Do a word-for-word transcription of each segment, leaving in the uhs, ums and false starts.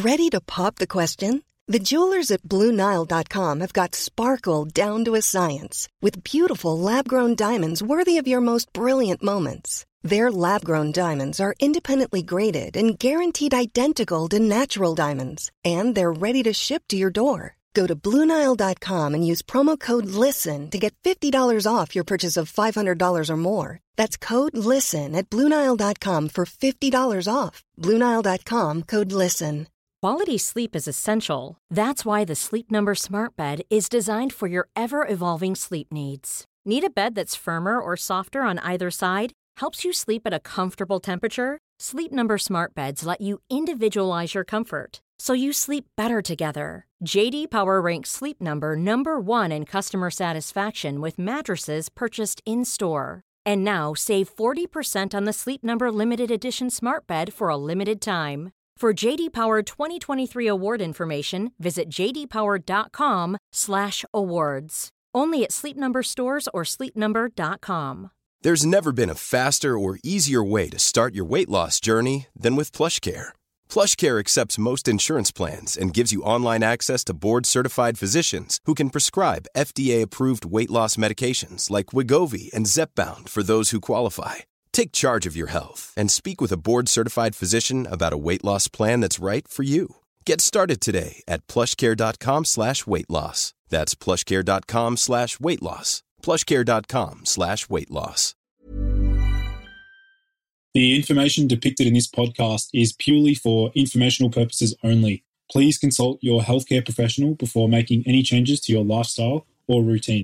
Ready to pop the question? The jewelers at Blue Nile dot com have got sparkle down to a science with beautiful lab-grown diamonds worthy of your most brilliant moments. Their lab-grown diamonds are independently graded and guaranteed identical to natural diamonds, and they're ready to ship to your door. Go to Blue Nile dot com and use promo code LISTEN to get fifty dollars off your purchase of five hundred dollars or more. That's code LISTEN at Blue Nile dot com for fifty dollars off. Blue Nile dot com, code LISTEN. Quality sleep is essential. That's why the Sleep Number Smart Bed is designed for your ever-evolving sleep needs. Need a bed that's firmer or softer on either side? Helps you sleep at a comfortable temperature? Sleep Number Smart Beds let you individualize your comfort, so you sleep better together. J D Power ranks Sleep Number number one in customer satisfaction with mattresses purchased in-store. And now, save forty percent on the Sleep Number Limited Edition Smart Bed for a limited time. For J D Power twenty twenty-three award information, visit j d power dot com slash awards. Only at Sleep Number stores or sleep number dot com. There's never been a faster or easier way to start your weight loss journey than with PlushCare. PlushCare accepts most insurance plans and gives you online access to board-certified physicians who can prescribe F D A-approved weight loss medications like Wegovy and Zepbound for those who qualify. Take charge of your health and speak with a board-certified physician about a weight loss plan that's right for you. Get started today at plushcare.com slash weight loss. That's plushcare.com slash weight loss. plushcare.com slash weight loss. The information depicted in this podcast is purely for informational purposes only. Please consult your healthcare professional before making any changes to your lifestyle or routine.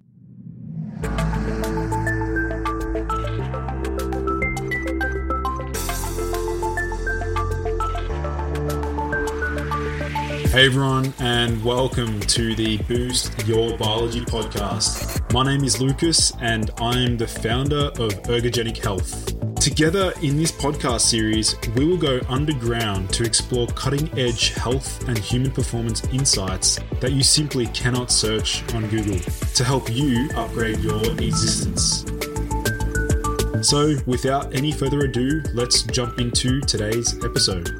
Hey everyone, and welcome to the Boost Your Biology podcast. My name is Lucas, and I'm the founder of Ergogenic Health. Together in this podcast series, we will go underground to explore cutting-edge health and human performance insights that you simply cannot search on Google to help you upgrade your existence. So, without any further ado, let's jump into today's episode.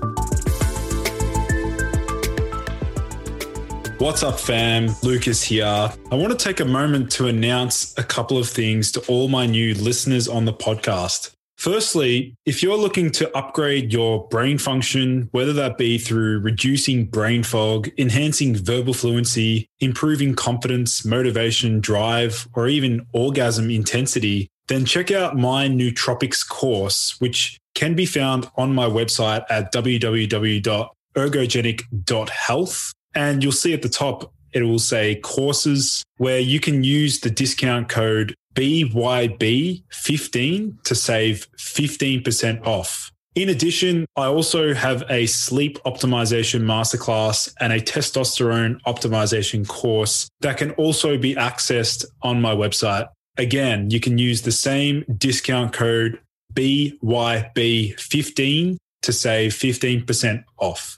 What's up, fam? Lucas here. I want to take a moment to announce a couple of things to all my new listeners on the podcast. Firstly, if you're looking to upgrade your brain function, whether that be through reducing brain fog, enhancing verbal fluency, improving confidence, motivation, drive, or even orgasm intensity, then check out my nootropics course, which can be found on my website at w w w dot ergogenic dot health. And you'll see at the top, it will say courses, where you can use the discount code B Y B fifteen to save fifteen percent off. In addition, I also have a sleep optimization masterclass and a testosterone optimization course that can also be accessed on my website. Again, you can use the same discount code B Y B fifteen to save fifteen percent off.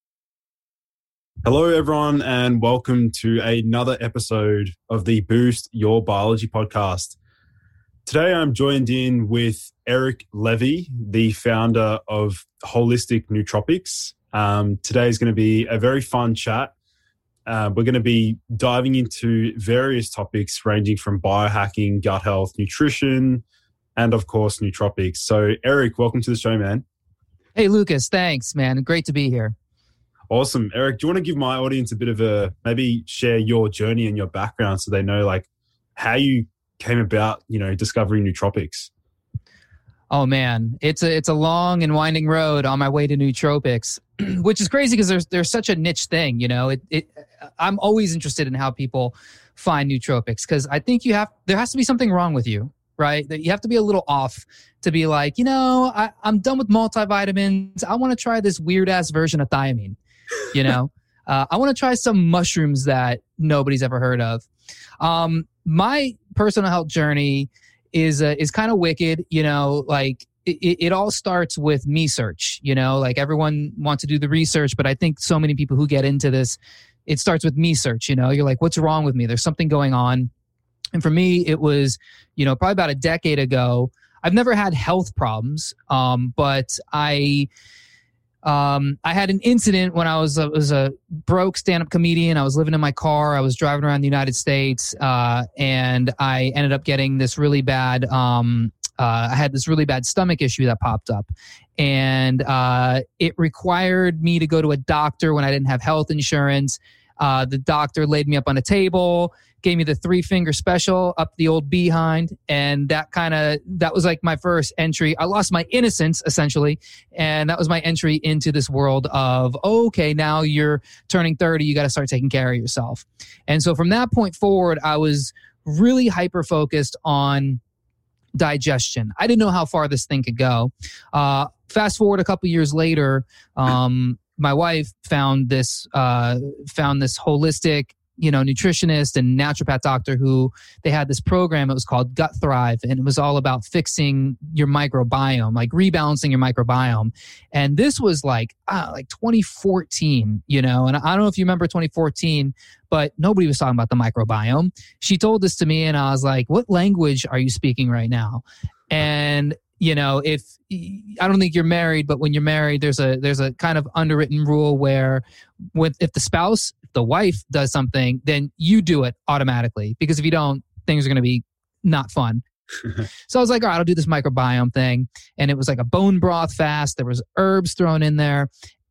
Hello, everyone, and welcome to another episode of the Boost Your Biology podcast. Today, I'm joined in with Eric Levy, the founder of Holistic Nootropics. Um, today is going to be a very fun chat. Uh, we're going to be diving into various topics ranging from biohacking, gut health, nutrition, and of course, nootropics. So, Eric, welcome to the show, man. Hey, Lucas. Thanks, man. Great to be here. Awesome. Eric, do you want to give my audience a bit of a, maybe share your journey and your background so they know like how you came about, you know, discovering nootropics? Oh man, it's a it's a long and winding road on my way to nootropics, which is crazy because there's there's such a niche thing, you know. It it I'm always interested in how people find nootropics because I think you have there has to be something wrong with you, right? That you have to be a little off to be like, you know, I, I'm done with multivitamins. I want to try this weird ass version of thiamine. You know, uh, I want to try some mushrooms that nobody's ever heard of. Um, my personal health journey is uh, is kind of wicked. You know, like it, it all starts with me search. You know, like everyone wants to do the research, but I think so many people who get into this, it starts with me search. You know, you're like, what's wrong with me? There's something going on. And for me, it was, you know, probably about a decade ago. I've never had health problems, um, but I. um, I had an incident when I was, I was a broke stand-up comedian. I was living in my car. I was driving around the United States, uh, and I ended up getting this really bad, um, uh, I had this really bad stomach issue that popped up. And uh, it required me to go to a doctor when I didn't have health insurance. Uh, the doctor laid me up on a table, gave me the three finger special up the old behind. And that kind of, that was like my first entry. I lost my innocence essentially. And that was my entry into this world of, oh, okay, now you're turning thirty. You got to start taking care of yourself. And so from that point forward, I was really hyper focused on digestion. I didn't know how far this thing could go. Uh, fast forward a couple years later, um, my wife found this uh, found this holistic, you know, nutritionist and naturopath doctor who they had this program. It was called Gut Thrive, and it was all about fixing your microbiome, like rebalancing your microbiome. And this was like uh, like twenty fourteen, you know. And I don't know if you remember twenty fourteen, but nobody was talking about the microbiome. She told this to me, and I was like, "What language are you speaking right now?" And you know, if I don't think you're married, but when you're married, there's a there's a kind of underwritten rule where, with if the spouse, the wife does something, then you do it automatically, because if you don't, things are going to be not fun. So I was like, all right, I'll do this microbiome thing, and it was like a bone broth fast. There was herbs thrown in there,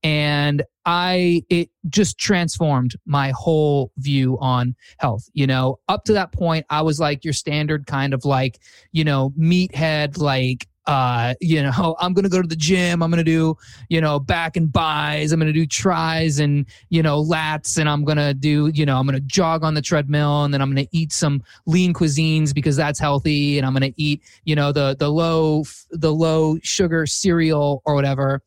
and I it just transformed my whole view on health. You know, up to that point, I was like your standard kind of like, you know, meathead, like. Uh, you know, I'm going to go to the gym. I'm going to do, you know, back and buys. I'm going to do tries and, you know, lats. And I'm going to do, you know, I'm going to jog on the treadmill, and then I'm going to eat some lean cuisines because that's healthy. And I'm going to eat, you know, the, the low, the low sugar cereal or whatever.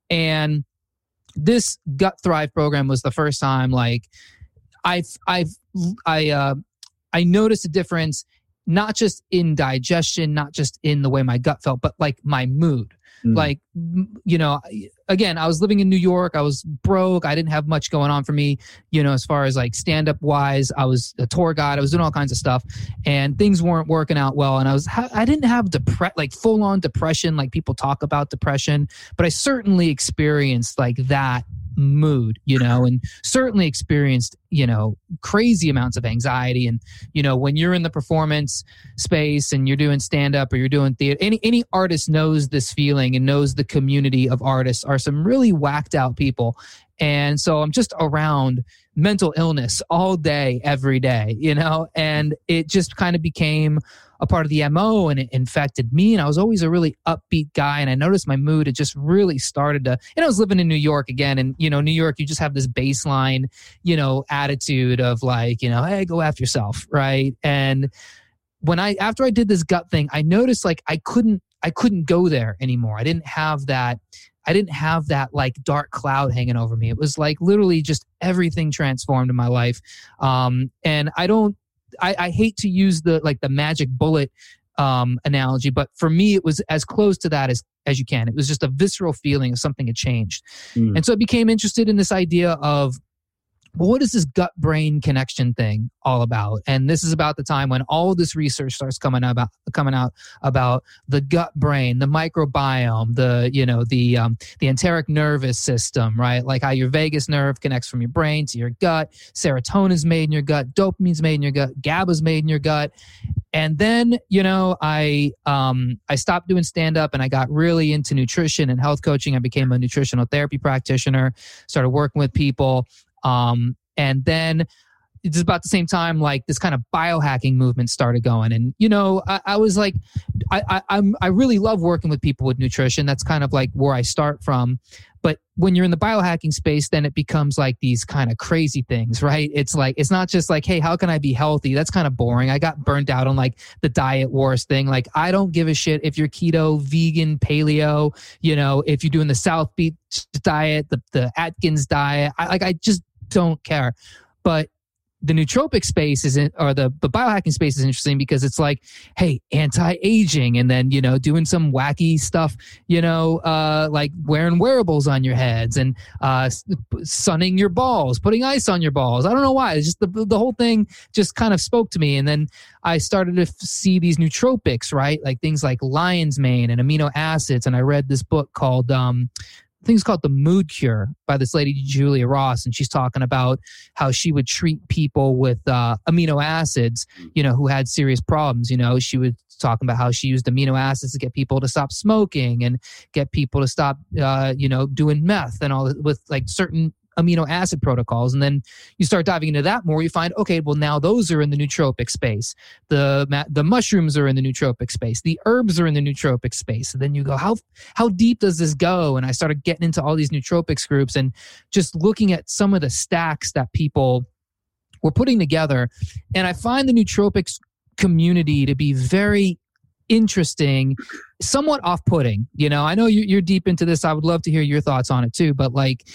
And this Gut Thrive program was the first time, like I've, I've, I, uh, I noticed a difference, not just in digestion, not just in the way my gut felt, but like my mood. Mm. Like, you know, again, I was living in New York. I was broke. I didn't have much going on for me, you know, as far as like stand-up wise. I was a tour guide. I was doing all kinds of stuff, and things weren't working out well. And I was, I didn't have depre- like full-on depression, like people talk about depression, but I certainly experienced like that mood, you know, and certainly experienced, you know, crazy amounts of anxiety. And, you know, when you're in the performance space and you're doing stand-up or you're doing theater, any, any artist knows this feeling and knows the community of artists are some really whacked out people. And so I'm just around mental illness all day, every day, you know, and it just kind of became a part of the M O, and it infected me. And I was always a really upbeat guy. And I noticed my mood, it just really started to, and I was living in New York again. And, you know, New York, you just have this baseline, you know, attitude of like, you know, hey, go after yourself. Right. And when I, after I did this gut thing, I noticed like I couldn't, I couldn't go there anymore. I didn't have that. I didn't have that like dark cloud hanging over me. It was like literally just everything transformed in my life. Um, and I don't, I, I hate to use the like the magic bullet um, analogy, but for me, it was as close to that as, as you can. It was just a visceral feeling of something had changed. Mm. And so I became interested in this idea of, well, what is this gut-brain connection thing all about? And this is about the time when all of this research starts coming out about coming out about the gut brain, the microbiome, the you know the um, the enteric nervous system, right? Like how your vagus nerve connects from your brain to your gut. Serotonin's made in your gut. Dopamine's made in your gut. GABA's made in your gut. And then you know I um, I stopped doing stand-up and I got really into nutrition and health coaching. I became a nutritional therapy practitioner. Started working with people. Um, and then it's about the same time, like this kind of biohacking movement started going. And, you know, I, I was like, I, I, I'm, I really love working with people with nutrition. That's kind of like where I start from. But when you're in the biohacking space, then it becomes like these kind of crazy things, right? It's like, it's not just like, hey, how can I be healthy? That's kind of boring. I got burnt out on like the diet wars thing. Like, I don't give a shit if you're keto, vegan, paleo, you know, if you're doing the South Beach diet, the, the Atkins diet. I, like, I just don't care. But the nootropic space is in, or the, the biohacking space is interesting because it's like, hey, anti-aging, and then, you know, doing some wacky stuff, you know, uh, like wearing wearables on your heads and uh, sunning your balls, putting ice on your balls. I don't know why. It's just the, the whole thing just kind of spoke to me. And then I started to see these nootropics, right? Like things like lion's mane and amino acids. And I read this book called, um, I think it's called The Mood Cure by this lady, Julia Ross. And she's talking about how she would treat people with uh, amino acids, you know, who had serious problems. You know, she would talk about how she used amino acids to get people to stop smoking and get people to stop, uh, you know, doing meth and all with like certain amino acid protocols. And then you start diving into that more, you find, okay, well, now those are in the nootropic space. The the mushrooms are in the nootropic space. The herbs are in the nootropic space. And then you go, how how deep does this go? And I started getting into all these nootropics groups and just looking at some of the stacks that people were putting together. And I find the nootropics community to be very interesting, somewhat off-putting. You know, I know you're deep into this. I would love to hear your thoughts on it too. But like,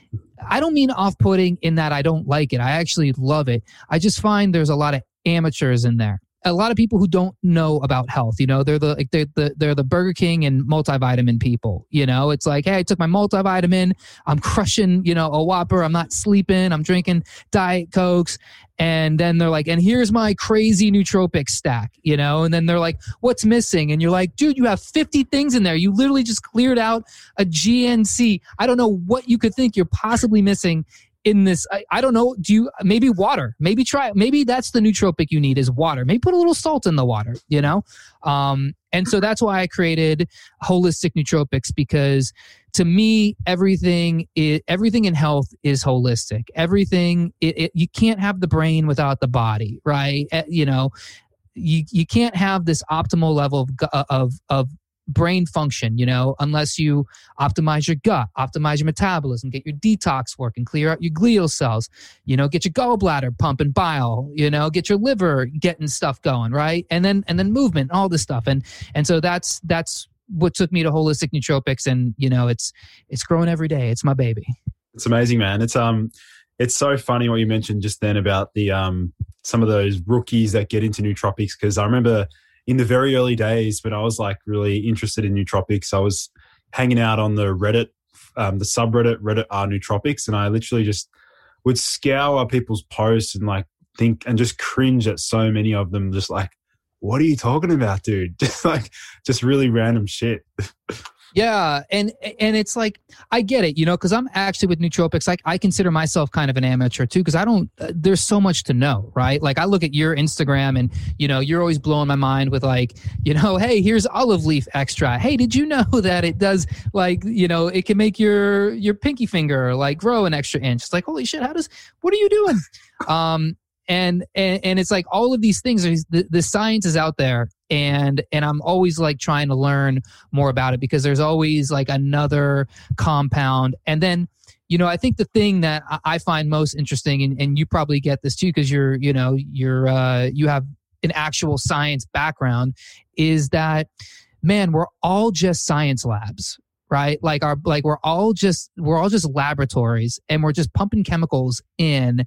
I don't mean off-putting in that I don't like it. I actually love it. I just find there's a lot of amateurs in there. A lot of people who don't know about health. You know, they're the like they're the they're the Burger King and multivitamin people. You know, it's like, hey, I took my multivitamin. I'm crushing, you know, a Whopper. I'm not sleeping. I'm drinking Diet Cokes. And then they're like, and here's my crazy nootropic stack, you know? And then they're like, what's missing? And you're like, dude, you have fifty things in there. You literally just cleared out a G N C. I don't know what you could think you're possibly missing in this. I, I don't know. Do you, maybe water, maybe try, maybe that's the nootropic you need is water. Maybe put a little salt in the water, you know? Um, and so that's why I created Holistic Nootropics, because to me, everything is, everything in health is holistic. Everything, it, it, you can't have the brain without the body, right? Uh, you know, you you can't have this optimal level of of of brain function, you know, unless you optimize your gut, optimize your metabolism, get your detox working, clear out your glial cells, you know, get your gallbladder pumping bile, you know, get your liver getting stuff going, right? And then and then movement, all this stuff, and and so that's that's. what took me to Holistic Nootropics, and you know, it's it's growing every day. It's my baby. It's amazing, man. It's um, it's so funny what you mentioned just then about the um, some of those rookies that get into nootropics. Because I remember in the very early days when I was like really interested in nootropics, I was hanging out on the Reddit, um, the subreddit Reddit R Nootropics, and I literally just would scour people's posts and like think and just cringe at so many of them, just like, what are you talking about, dude? Just like, just really random shit. Yeah. And, and it's like, I get it, you know, cause I'm actually with nootropics. Like I consider myself kind of an amateur too. Cause I don't, uh, there's so much to know, right? Like I look at your Instagram and, you know, you're always blowing my mind with like, you know, hey, here's olive leaf extract. Hey, did you know that it does like, you know, it can make your, your pinky finger like grow an extra inch. It's like, holy shit, how does, what are you doing? Um, And, and and it's like all of these things are the, the science is out there, and and I'm always like trying to learn more about it, because there's always like another compound. And then, you know, I think the thing that I find most interesting, and, and you probably get this too, because you're, you know, you're uh, you have an actual science background, is that, man, we're all just science labs. Right? Like our like we're all just we're all just laboratories, and we're just pumping chemicals in.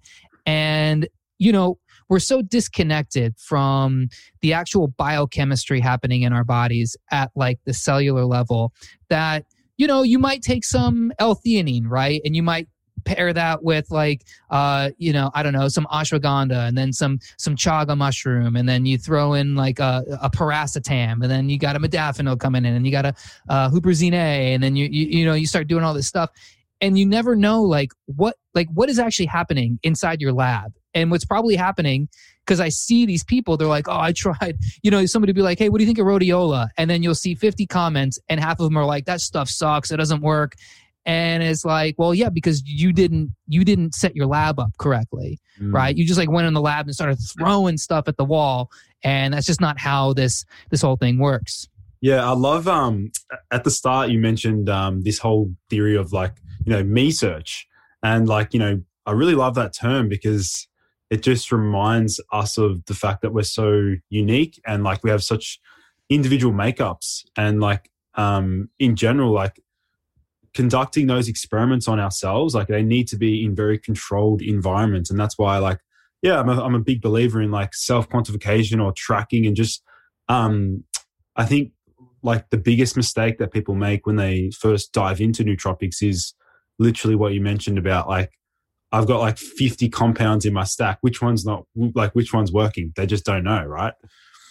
And you know, we're so disconnected from the actual biochemistry happening in our bodies at like the cellular level that, you know, you might take some L-theanine, right? And you might pair that with like, uh, you know, I don't know, some ashwagandha, and then some some chaga mushroom, and then you throw in like a, a paracetam, and then you got a modafinil coming in, and you got a uh, huperzine A, and then you, you you know, you start doing all this stuff, and you never know like what like what is actually happening inside your lab. And what's probably happening, because I see these people, they're like, oh, I tried, you know, somebody be like, hey, what do you think of rhodiola? And then you'll see fifty comments, and half of them are like, that stuff sucks, it doesn't work. And it's like, well, yeah, because you didn't you didn't set your lab up correctly, mm. right? You just like went in the lab and started throwing stuff at the wall, and that's just not how this this whole thing works. Yeah, I love um at the start you mentioned um this whole theory of like, you know, me search, and like, you know, I really love that term, because it just reminds us of the fact that we're so unique, and like we have such individual makeups, and like um, in general, like conducting those experiments on ourselves, like they need to be in very controlled environments. And that's why like, yeah, I'm a, I'm a big believer in like self-quantification or tracking, and just um, I think like the biggest mistake that people make when they first dive into nootropics is literally what you mentioned about like, I've got like fifty compounds in my stack. Which one's not, like, which one's working? They just don't know, right?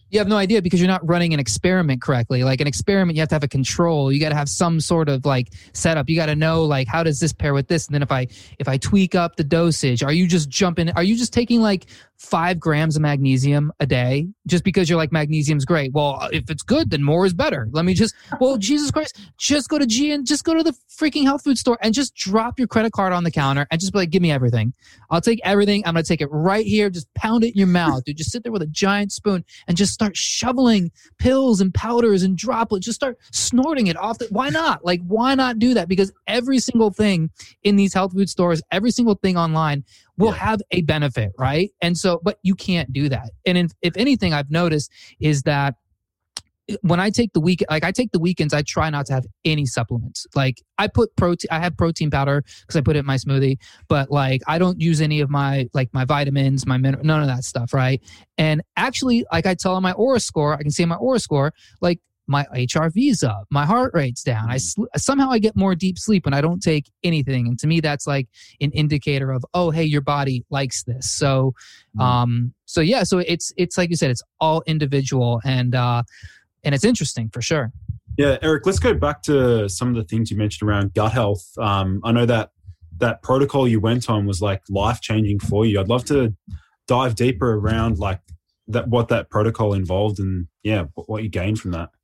You have no idea because you're not running an experiment correctly. Like an experiment, you have to have a control. You got to have some sort of like setup. You got to know like, how does this pair with this? And then if I if I tweak up the dosage, are you just jumping? Are you just taking like five grams of magnesium a day just because you're like, magnesium's great? Well, if it's good, then more is better. Let me just, well, Jesus Christ, just go to G and just go to the freaking health food store and just drop your credit card on the counter and just be like, give me everything. I'll take everything. I'm going to take it right here. Just pound it in your mouth, dude. Just sit there with a giant spoon and just start shoveling pills and powders and droplets. Just start snorting it off. The, why not? Like, why not do that? Because every single thing in these health food stores, every single thing online will yeah. have a benefit, right? And so, but you can't do that. And in, if anything, I've noticed is that when I take the week, like I take the weekends, I try not to have any supplements. Like I put protein, I have protein powder because I put it in my smoothie, but like I don't use any of my, like my vitamins, my mineral, none of that stuff, right? And actually, like I tell on my Aura score, I can see my Aura score, like my H R V's up, my heart rate's down. I sl- somehow I get more deep sleep when I don't take anything, and to me that's like an indicator of, oh, hey, your body likes this. So, um, so yeah, so it's it's like you said, it's all individual, and uh, and it's interesting for sure. Yeah, Eric, let's go back to some of the things you mentioned around gut health. Um, I know that that protocol you went on was like life changing for you. I'd love to dive deeper around like that, what that protocol involved, and yeah, what you gained from that.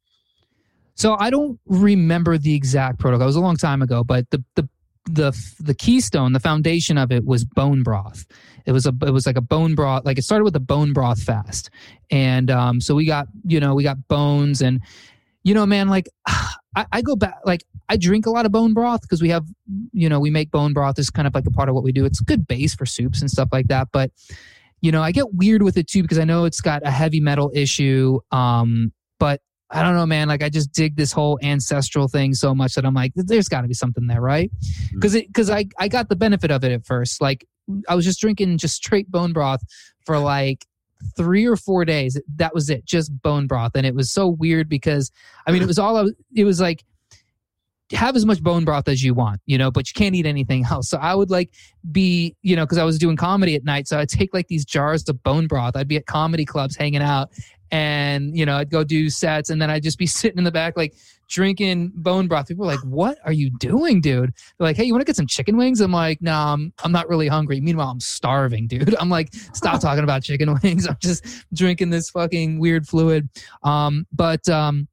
So I don't remember the exact protocol. It was a long time ago, but the the the the keystone, the foundation of it was bone broth. It was a it was like a bone broth. Like it started with a bone broth fast, and um, so we got you know we got bones, and you know man, like I, I go back, like I drink a lot of bone broth because we have you know we make bone broth as kind of like a part of what we do. It's a good base for soups and stuff like that, but you know I get weird with it too because I know it's got a heavy metal issue, um, but I don't know, man. Like I just dig this whole ancestral thing so much that I'm like, there's got to be something there, right? Because it, because I, I got the benefit of it at first. Like I was just drinking just straight bone broth for like three or four days. That was it, just bone broth, and it was so weird because I mean, it was all I was, it was like have as much bone broth as you want, you know, but you can't eat anything else. So I would like be, you know, because I was doing comedy at night, so I'd take like these jars of bone broth. I'd be at comedy clubs hanging out. And, you know, I'd go do sets and then I'd just be sitting in the back, like drinking bone broth. People were like, what are you doing, dude? They're like, hey, you want to get some chicken wings? I'm like, no, nah, I'm, I'm not really hungry. Meanwhile, I'm starving, dude. I'm like, stop talking about chicken wings. I'm just drinking this fucking weird fluid. Um, but, um,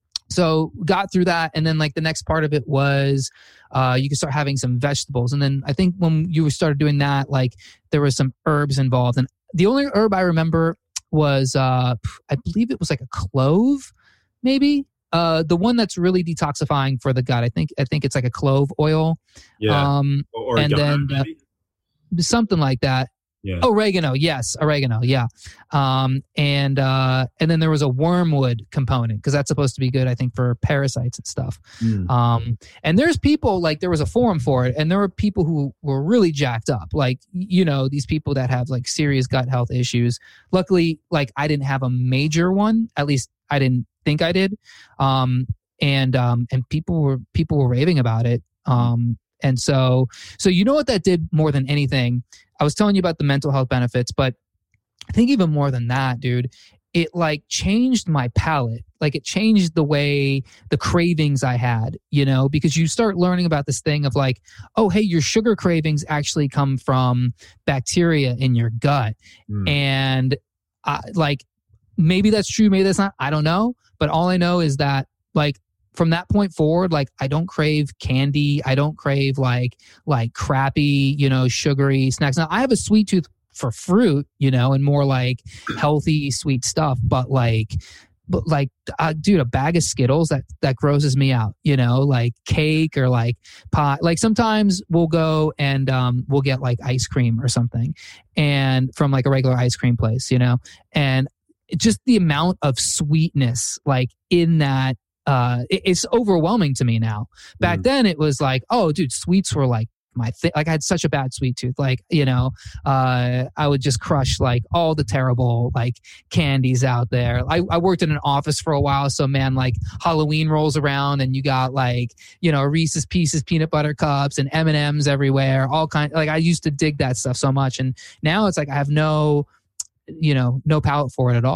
so got through that. And then like the next part of it was, uh, you could start having some vegetables. And then I think when you started doing that, like there was some herbs involved. And the only herb I remember was uh I believe it was like a clove, maybe. Uh the one that's really detoxifying for the gut. I think I think it's like a clove oil. Yeah. Um or and then uh, something like that. Yeah. Oregano, yes, oregano, yeah. Um and uh and then there was a wormwood component because that's supposed to be good, I think, for parasites and stuff. Mm. Um and there's people, like there was a forum for it, and there were people who were really jacked up, like you know these people that have like serious gut health issues. Luckily, like I didn't have a major one, at least I didn't think I did. Um and um and people were people were raving about it. Um and so so you know what that did more than anything? I was telling you about the mental health benefits, but I think even more than that, dude, it like changed my palate. Like it changed the way, the cravings I had, you know, because you start learning about this thing of like, oh, hey, your sugar cravings actually come from bacteria in your gut. Mm. And I, like, maybe that's true, maybe that's not, I don't know. But all I know is that like, from that point forward, like I don't crave candy. I don't crave like like crappy, you know, sugary snacks. Now I have a sweet tooth for fruit, you know, and more like healthy, sweet stuff. But like, but like, uh, dude, a bag of Skittles that that grosses me out. You know, like cake or like pie. Like sometimes we'll go and um, we'll get like ice cream or something, and from like a regular ice cream place, you know, and just the amount of sweetness like in that. Uh, it, it's overwhelming to me now. Back mm. then it was like, oh dude, sweets were like my thing. Like I had such a bad sweet tooth. Like, you know, uh, I would just crush like all the terrible like candies out there. I, I worked in an office for a while. So man, like Halloween rolls around and you got like, you know, Reese's Pieces, peanut butter cups and M and M's everywhere. All kind like I used to dig that stuff so much. And now it's like, I have no, you know, no palate for it at all.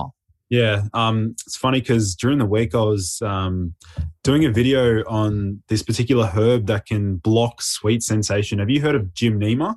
Yeah, um, it's funny because during the week I was um, doing a video on this particular herb that can block sweet sensation. Have you heard of Gymnema?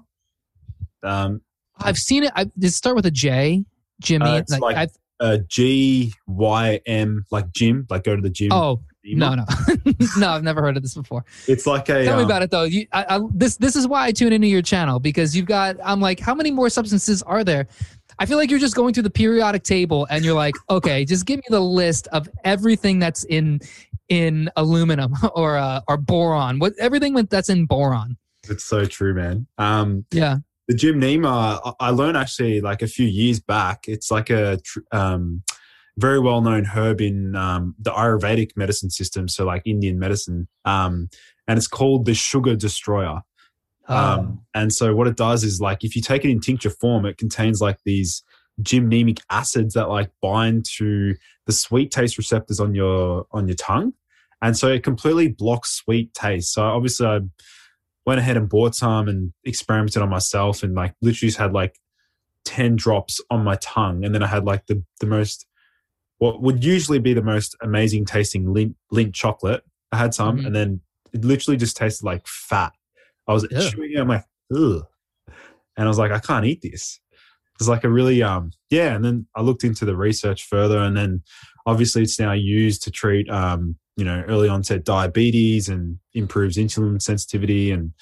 Um, I've seen it. I, does it start with a J? Jimmy? uh, it's like, like like uh, G Y M, like gym, like go to the gym. oh, Gymnema. no, no. No, I've never heard of this before. It's like a... Tell um, me about it, though. You, I, I, this, this is why I tune into your channel, because you've got, I'm like, how many more substances are there? I feel like you're just going through the periodic table and you're like, okay, just give me the list of everything that's in in aluminum or uh, or boron. What everything that's in boron. It's so true, man. Um, yeah. The Gymnema, I learned actually like a few years back. It's like a tr- um, very well-known herb in um, the Ayurvedic medicine system, so like Indian medicine. Um, and it's called the sugar destroyer. Oh. Um, and so what it does is like if you take it in tincture form, it contains like these gymnemic acids that like bind to the sweet taste receptors on your on your tongue, and so it completely blocks sweet taste. So obviously I went ahead and bought some and experimented on myself, and like literally just had like ten drops on my tongue, and then I had like the the most what would usually be the most amazing tasting Lindt, Lindt chocolate. I had some, mm-hmm. and then it literally just tasted like fat. I was yeah. chewing it, I'm like, ugh. And I was like, I can't eat this. It's like a really, um, yeah. And then I looked into the research further, and then obviously it's now used to treat, um, you know, early onset diabetes and improves insulin sensitivity. And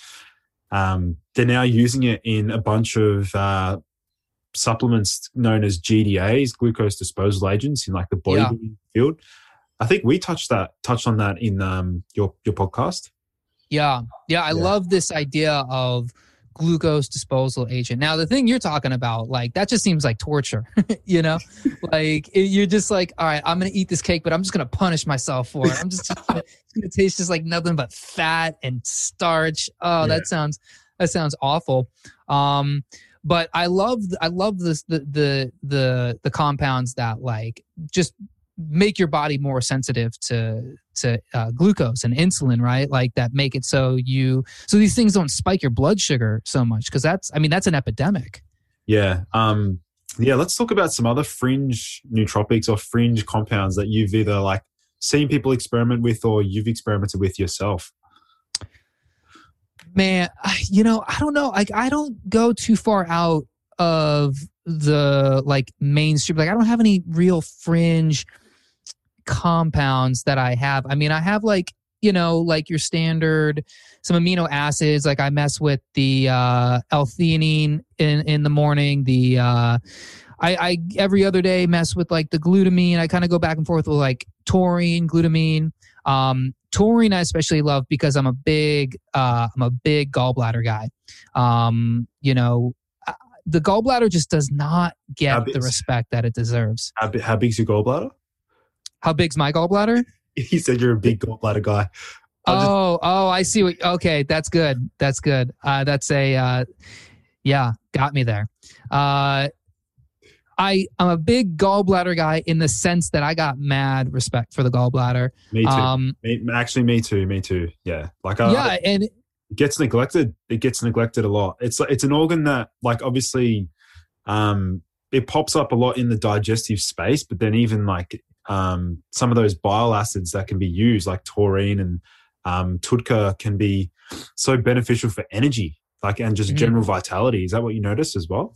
um, they're now using it in a bunch of uh, supplements known as G D As, glucose disposal agents, in like the bodybuilding yeah. field. I think we touched that, touched on that in um, your your podcast. Yeah. Yeah. I yeah. love this idea of glucose disposal agent. Now, the thing you're talking about, like, that just seems like torture, you know, like it, you're just like, all right, I'm going to eat this cake, but I'm just going to punish myself for it. I'm just, just gonna, it's going to taste just like nothing but fat and starch. Oh, yeah. that sounds, that sounds awful. Um, but I love, I love this, the, the, the, the compounds that like just make your body more sensitive to to uh, glucose and insulin, right? Like that make it so you so these things don't spike your blood sugar so much, because that's I mean that's an epidemic. Yeah, um, yeah. Let's talk about some other fringe nootropics or fringe compounds that you've either like seen people experiment with or you've experimented with yourself. Man, you know, I don't know. Like I don't go too far out of the like mainstream. Like I don't have any real fringe compounds that I have. I mean, I have like, you know, like your standard, some amino acids. Like I mess with the uh, L-theanine in, in the morning. The uh, I, I every other day mess with like the glutamine. I kind of go back and forth with like taurine, glutamine. Um, taurine I especially love because I'm a big, uh, I'm a big gallbladder guy. Um, you know, the gallbladder just does not get the respect that it deserves. How, how big's your gallbladder? How big's my gallbladder? He said you're a big gallbladder guy. I'll oh, just... oh, I see. What, okay, that's good. That's good. Uh, that's a, uh, yeah, got me there. Uh, I, I'm a big gallbladder guy in the sense that I got mad respect for the gallbladder. Me too. Um, me, actually, me too. Me too. Yeah. Like, I, yeah, I, and it gets neglected. It gets neglected a lot. It's it's an organ that, like, obviously, um, it pops up a lot in the digestive space, but then even like um, some of those bile acids that can be used, like taurine and um, TUDCA, can be so beneficial for energy, like, and just mm-hmm. general vitality. Is that what you noticed as well?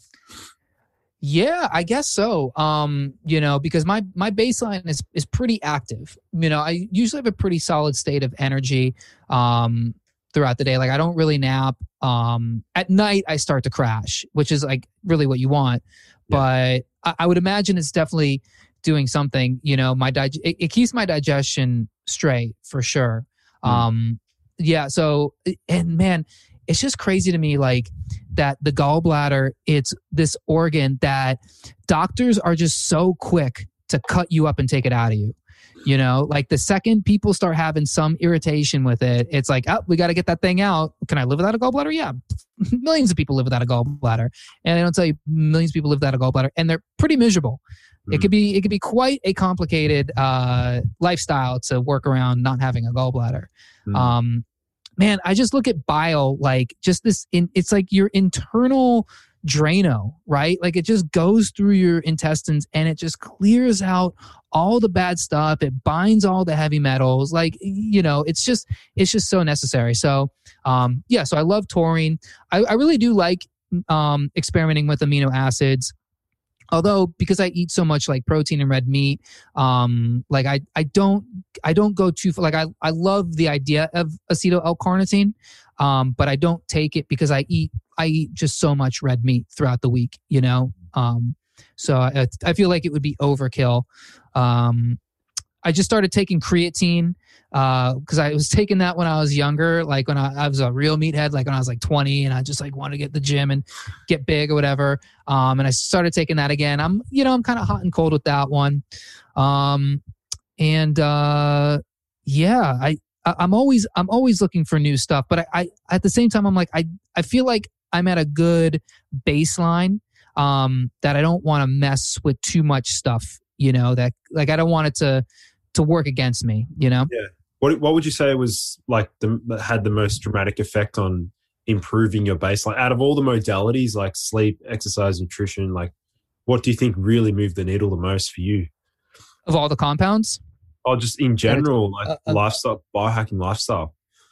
Yeah, I guess so. Um, you know, because my my baseline is is pretty active. You know, I usually have a pretty solid state of energy um, throughout the day. Like I don't really nap. Um, at night, I start to crash, which is like really what you want. Yeah. But I, I would imagine it's definitely doing something. You know, my dig- it, it keeps my digestion straight for sure. Mm. Um, yeah. So, and man, it's just crazy to me, like that the gallbladder, it's this organ that doctors are just so quick to cut you up and take it out of you. You know, like the second people start having some irritation with it, it's like, oh, we got to get that thing out. Can I live without a gallbladder? Yeah. Millions of people live without a gallbladder. And they don't tell you millions of people live without a gallbladder, and they're pretty miserable. Mm. It could be, it could be quite a complicated uh, lifestyle to work around not having a gallbladder. Mm. Um, Man, I just look at bile like just this, in, it's like your internal Drano, right? Like it just goes through your intestines and it just clears out all the bad stuff. It binds all the heavy metals. Like, you know, it's just, it's just so necessary. So, um, yeah, so I love taurine. I, I really do like, um, experimenting with amino acids. Although, because I eat so much like protein and red meat, um, like I, I don't, I don't go too far. Like I, I love the idea of acetyl L-carnitine, um, but I don't take it because I eat, I eat just so much red meat throughout the week, you know? Um, so I, I feel like it would be overkill. Um, I just started taking creatine, uh, cause I was taking that when I was younger, like when I, I was a real meathead, like when I was like twenty and I just like wanted to get the gym and get big or whatever. Um, and I started taking that again. I'm, you know, I'm kind of hot and cold with that one. Um, and, uh, yeah, I, I, I'm always, I'm always looking for new stuff, but I, I, at the same time, I'm like, I, I feel like I'm at a good baseline, um, that I don't want to mess with too much stuff, you know, that like, I don't want it to, to work against me, you know? Yeah. What What would you say was like the that had the most dramatic effect on improving your baseline out of all the modalities like sleep, exercise, nutrition? Like, what do you think really moved the needle the most for you? Of all the compounds? Oh, just in general, like uh, uh, lifestyle, biohacking lifestyle.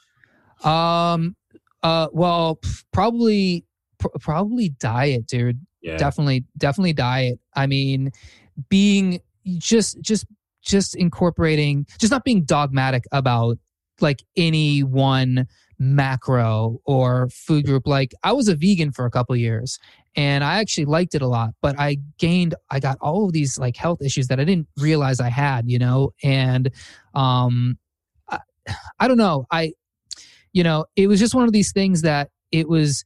Um. Uh. Well, probably, pr- probably diet, dude. Yeah. Definitely, definitely diet. I mean, being just, just. just incorporating, just not being dogmatic about like any one macro or food group. Like I was a vegan for a couple of years and I actually liked it a lot, but I gained, I got all of these like health issues that I didn't realize I had, you know? And, um, I, I don't know. I, you know, it was just one of these things that it was,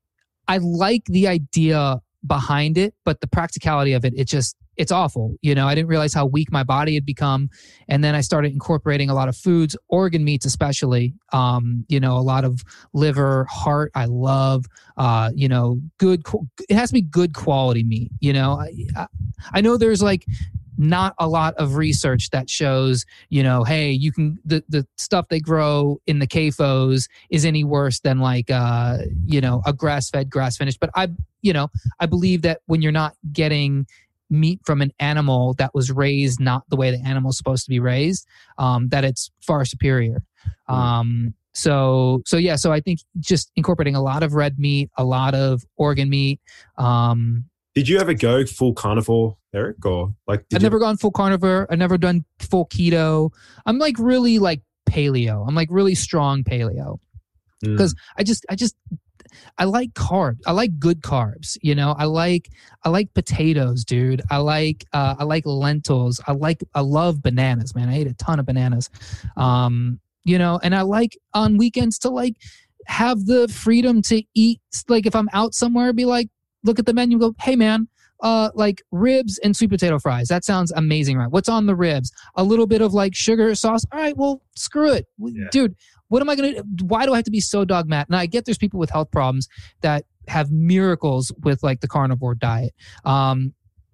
I like the idea behind it, but the practicality of it, it just, it's awful. You know, I didn't realize how weak my body had become. And then I started incorporating a lot of foods, organ meats, especially, um, you know, a lot of liver, heart. I love, uh, you know, good, it has to be good quality meat. You know, I, I, I know there's like not a lot of research that shows, you know, hey, you can, the, the stuff they grow in the C A F Os is any worse than like, uh, you know, a grass-fed, grass-finished. But I, you know, I believe that when you're not getting meat from an animal that was raised not the way the animal's supposed to be raised, um, that it's far superior. Mm. Um, so, so yeah, so I think just incorporating a lot of red meat, a lot of organ meat. Um, did you ever go full carnivore, Eric, or like? I've you... never gone full carnivore. I've never done full keto. I'm like really like paleo. I'm like really strong paleo because mm. I just, I just. I like carbs. I like good carbs. You know, I like, I like potatoes, dude. I like, uh, I like lentils. I like, I love bananas, man. I ate a ton of bananas. Um, you know, and I like on weekends to like have the freedom to eat. Like if I'm out somewhere, be like, look at the menu and go, hey man, uh, like ribs and sweet potato fries. That sounds amazing, right? What's on the ribs? A little bit of like sugar sauce. All right, well, screw it. Yeah. Dude, what am I going to, why do I have to be so dogmatic? Now I get there's people with health problems that have miracles with like the carnivore diet. Um,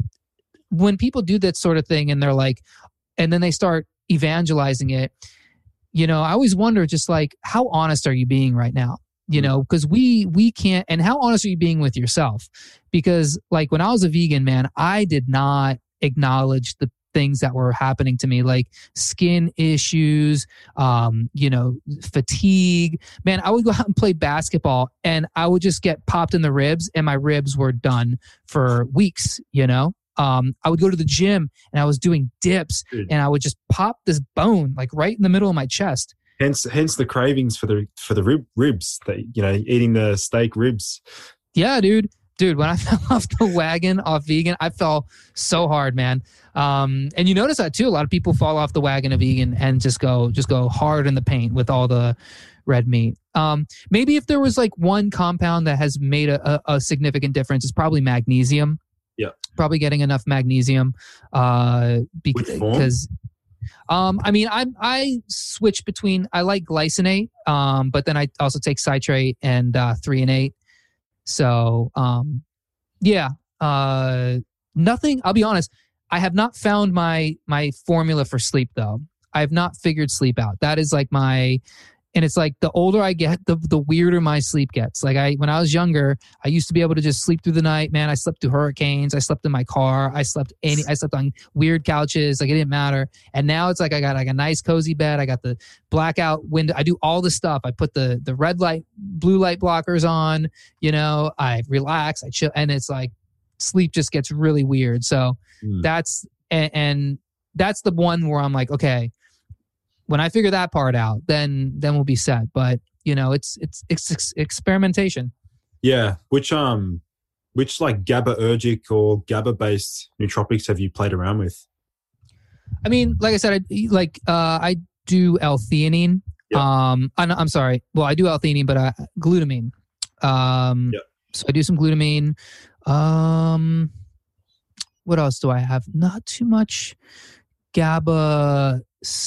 when people do that sort of thing and they're like, and then they start evangelizing it, you know, I always wonder just like, how honest are you being right now? You know, because we we can't, and how honest are you being with yourself? Because like when I was a vegan, man, I did not acknowledge the things that were happening to me, like skin issues, um, you know, fatigue. Man, I would go out and play basketball and I would just get popped in the ribs and my ribs were done for weeks, you know? Um, I would go to the gym and I was doing dips Dude. and I would just pop this bone like right in the middle of my chest. Hence, hence the cravings for the for the rib, ribs. That you know, eating the steak ribs. Yeah, dude, dude. When I fell off the wagon off vegan, I fell so hard, man. Um, and you notice that too. A lot of people fall off the wagon of vegan and just go just go hard in the paint with all the red meat. Um, maybe if there was like one compound that has made a, a, a significant difference, it's probably magnesium. Yeah, probably getting enough magnesium. Uh, because. Um, I mean, I I switch between, I like glycinate, um, but then I also take citrate and uh, threonate. So, um, yeah, uh, nothing, I'll be honest, I have not found my my formula for sleep, though. I have not figured sleep out. That is like my, And it's like the older I get, the the weirder my sleep gets. Like I, when I was younger, I used to be able to just sleep through the night. Man, I slept through hurricanes. I slept in my car. I slept any. I slept on weird couches. Like it didn't matter. And now it's like I got like a nice cozy bed. I got the blackout window. I do all the stuff. I put the the red light, blue light blockers on. You know, I relax. I chill, and it's like sleep just gets really weird. So mm. that's and, and that's the one where I'm like, okay. When I figure that part out, then then we'll be set. But you know, it's it's it's, it's experimentation. Yeah. Which um, which like GABAergic or GABA based nootropics have you played around with? I mean, like I said, I, like uh, I do L-theanine. Yep. Um, I'm, I'm sorry. Well, I do L-theanine, but uh, glutamine. Um, yep. So I do some glutamine. Um, what else do I have? Not too much GABA